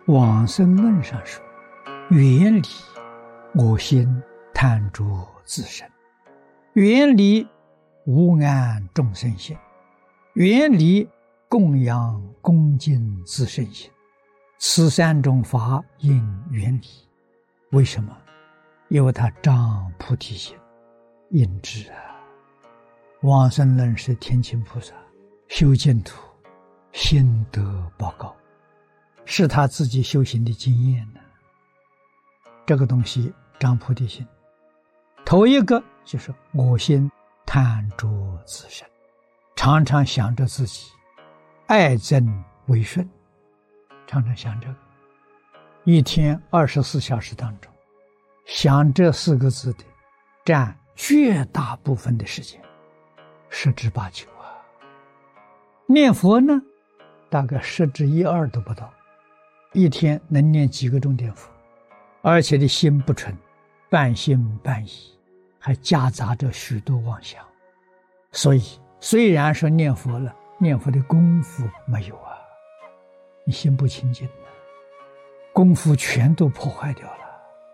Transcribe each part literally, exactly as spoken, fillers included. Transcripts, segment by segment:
往生论上说，远离我心贪着自身，远离无安众生心，远离供养恭敬自身心，此三种法应远离。为什么？因为他障菩提心。因之啊，往生论是天亲菩萨修净土心得报告，是他自己修行的经验呢。这个东西障菩提心，头一个就是我心贪着自身，常常想着自己，爱憎为顺，常常想这个，一天二十四小时当中，想这四个字的占绝大部分的时间，十之八九啊。念佛呢，大概十之一二都不到，一天能念几个钟点佛，而且的心不纯，半信半疑，还夹杂着许多妄想。所以虽然说念佛了，念佛的功夫没有啊，你心不清净，功夫全都破坏掉了。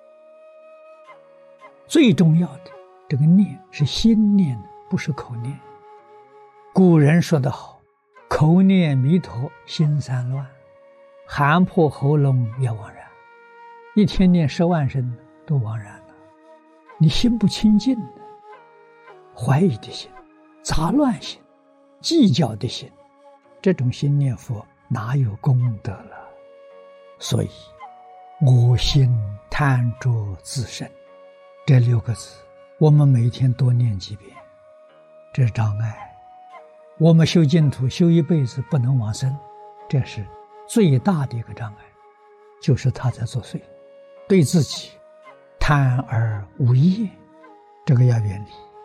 最重要的，这个念是心念，不是口念。古人说得好，口念弥陀心散乱，喊破喉咙也枉然。一天念十万声都枉然了。你心不清净，怀疑的心，杂乱心，计较的心，这种心念佛哪有功德了？所以我心贪着自身，这六个字我们每天多念几遍。这是障碍，我们修净土修一辈子不能往生，这是最大的一个障碍，就是他在作祟，对自己贪而无厌，这个要远离。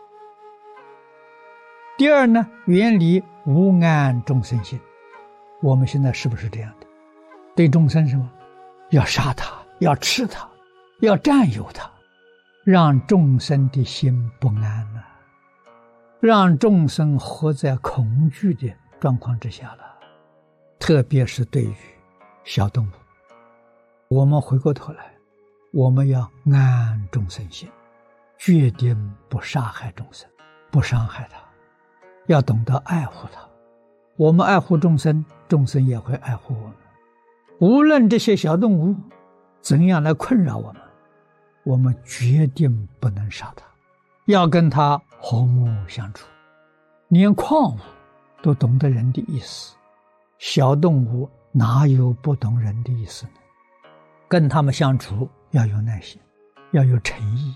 第二呢，远离无安众生心。我们现在是不是这样的？对众生什么？要杀他，要吃他，要占有他，让众生的心不安了，让众生活在恐惧的状况之下了。特别是对于小动物，我们回过头来，我们要安众生心，决定不杀害众生，不伤害他，要懂得爱护他。我们爱护众生，众生也会爱护我们。无论这些小动物怎样来困扰我们，我们决定不能杀它，要跟它和睦相处。连矿物都懂得人的意思，小动物哪有不懂人的意思呢？跟他们相处要有耐心，要有诚意。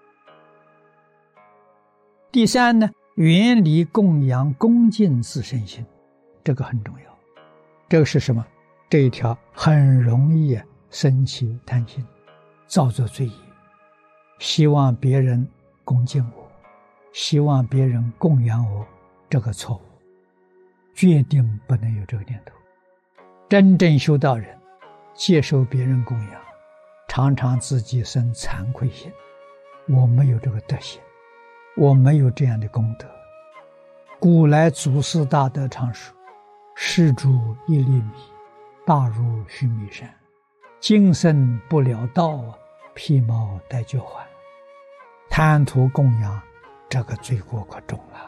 第三呢，远离供养恭敬自身心，这个很重要。这个是什么？这一条很容易生起贪心，造作罪业，希望别人恭敬我，希望别人供养我，这个错误，决定不能有这个念头。真正修道人接受别人供养，常常自己生惭愧心，我没有这个德行，我没有这样的功德。古来祖师大德常说，施主一粒米，大如须弥山，今生不了道啊，披毛戴脚环。贪图供养，这个罪过可重了。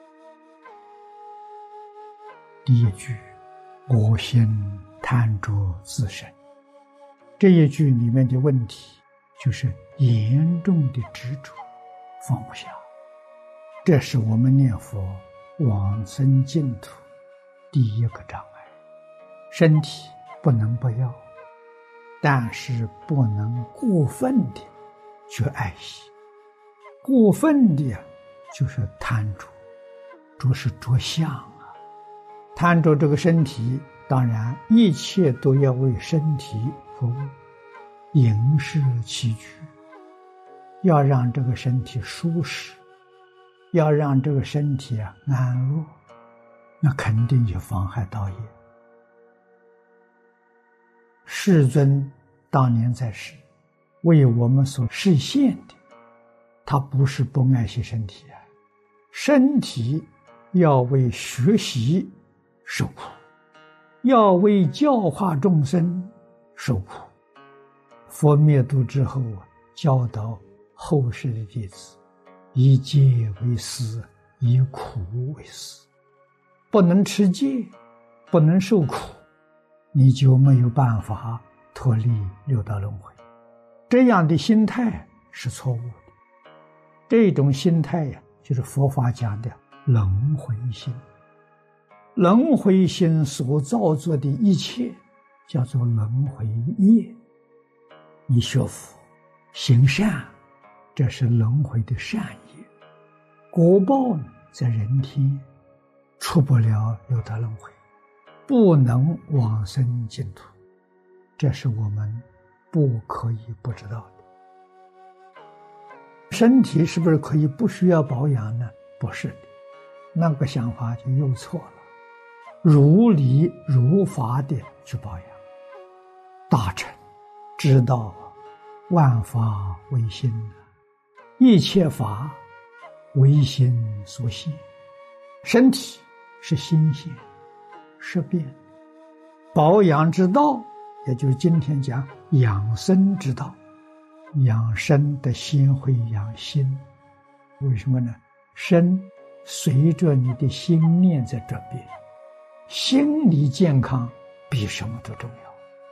第一句，我心贪着自身，这一句里面的问题就是严重的执着，放不下。这是我们念佛往生净土第一个障碍。身体不能不要，但是不能过分的去爱惜，过分的就是贪着，着是着相啊。贪着这个身体，当然一切都要为身体服务，饮食起居，要让这个身体舒适，要让这个身体啊安乐，那肯定就妨害道业。世尊当年在世，为我们所实现的，他不是不爱惜身体啊，身体要为学习受苦，要为教化众生受苦。佛灭度之后啊，教导后世的弟子，以戒为师，以苦为师。不能持戒，不能受苦，你就没有办法脱离六道轮回。这样的心态是错误的。这种心态呀、啊，就是佛法讲的轮回心。轮回心所造作的一切叫做轮回业。你学佛行善，这是轮回的善业，果报在人天，出不了六道轮回，不能往生净土，这是我们不可以不知道的。身体是不是可以不需要保养呢？不是的，那个想法就又错了。如理如法的去保养。大乘知道万法唯心，一切法唯心所现，身体是心现识变。保养之道，也就是今天讲养生之道，养生的心会养心。为什么呢？身随着你的心念在转变，心理健康比什么都重要。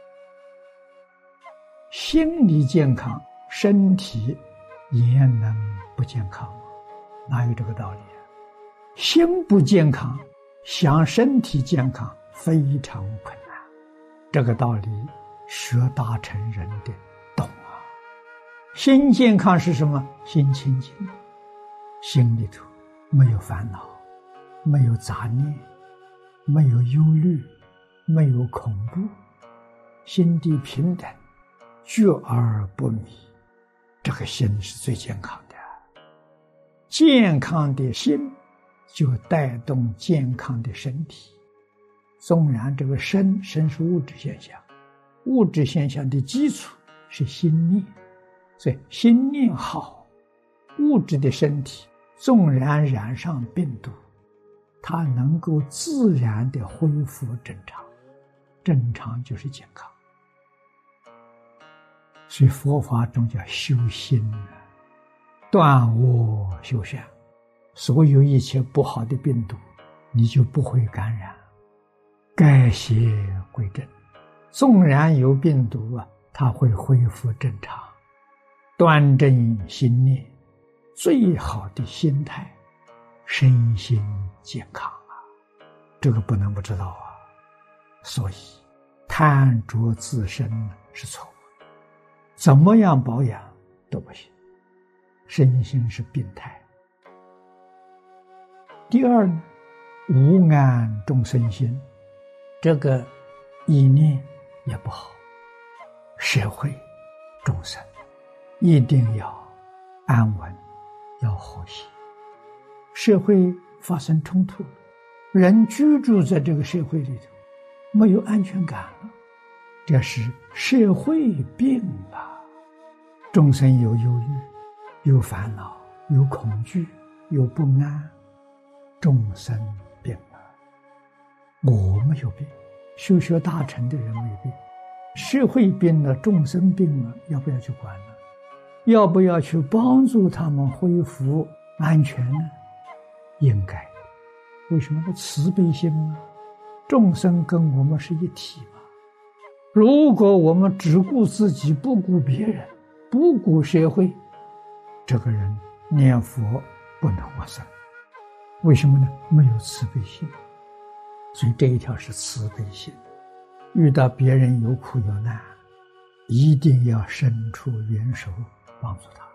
心理健康，身体也能不健康吗？哪有这个道理啊？心不健康，想身体健康非常困难。这个道理学大乘人的懂啊。心健康是什么？心清净，心里头没有烦恼，没有杂念，没有忧虑，没有恐怖，心地平等，觉而不迷，这个心是最健康的。健康的心就带动健康的身体。纵然这个身身是物质现象，物质现象的基础是心念，所以心念好，物质的身体纵然染上病毒，它能够自然的恢复正常，正常就是健康。所以佛法中叫修心，断恶修善，所有一切不好的病毒你就不会感染，改邪归正。纵然有病毒啊，它会恢复正常。端正心念，最好的心态，身心健康啊，这个不能不知道啊。所以贪着自身是错误的，怎么样保养都不行，身心是病态。第二呢，无安众生心，这个意念也不好。社会众生一定要安稳，要和谐。社会发生冲突，人居住在这个社会里头没有安全感了，这是社会病了。众生有忧虑，有烦恼，有恐惧，有不安，众生病了。我没有病，修学大乘的人没有病，社会病了，众生病了，要不要去管呢？要不要去帮助他们恢复安全呢？应该。为什么呢？慈悲心嘛，众生跟我们是一体嘛。如果我们只顾自己，不顾别人，不顾社会，这个人念佛不能往生。为什么呢？没有慈悲心。所以这一条是慈悲心，遇到别人有苦有难，一定要伸出援手帮助他。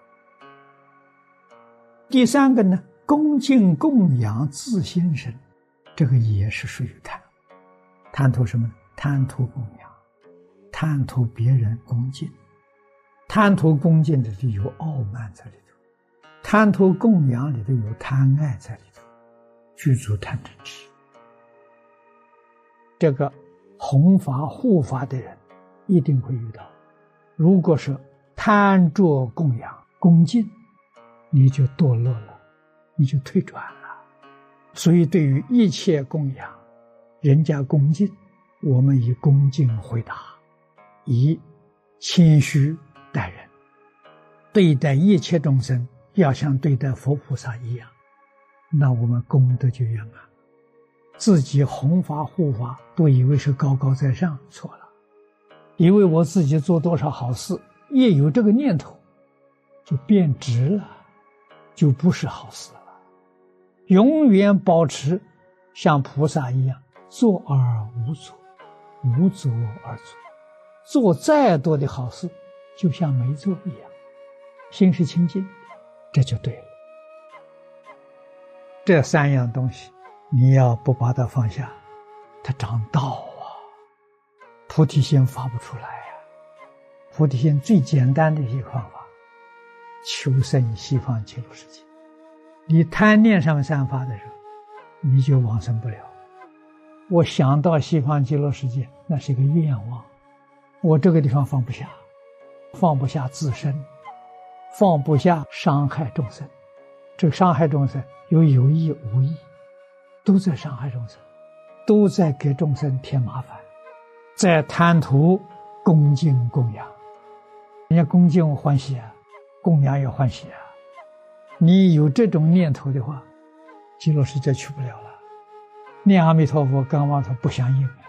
第三个呢，恭敬供养自心身，这个也是属于贪。贪图什么呢？贪图供养，贪图别人恭敬。贪图恭敬里头有傲慢在里头，贪图供养里头有贪爱在里头，具足贪嗔痴。这个弘法护法的人一定会遇到。如果是贪着供养恭敬，你就堕落了，你就退转了。所以对于一切供养，人家恭敬，我们以恭敬回答， 以谦虚待人，对待一切众生要像对待佛菩萨一样，那我们功德就圆满。自己弘法护法都以为是高高在上，错了。以为我自己做多少好事，一有这个念头就变质了，就不是好事了。永远保持像菩萨一样，做而无作，无作而作。做再多的好事就像没做一样，心是清净，这就对了。这三样东西你要不把它放下，它长道啊，菩提心发不出来呀、啊。菩提心最简单的一个方法，求生西方极乐世界。你贪念上面散发的时候，你就往生不了。我想到西方极乐世界，那是一个愿望，我这个地方放不下，放不下自身，放不下伤害众生。这个伤害众生有有意无意，都在伤害众生，都在给众生添麻烦，在贪图恭敬供养。人家恭敬欢喜啊，供养也欢喜啊。你有这种念头的话，极乐世界去不了了。念阿弥陀佛跟阿弥陀佛不相应。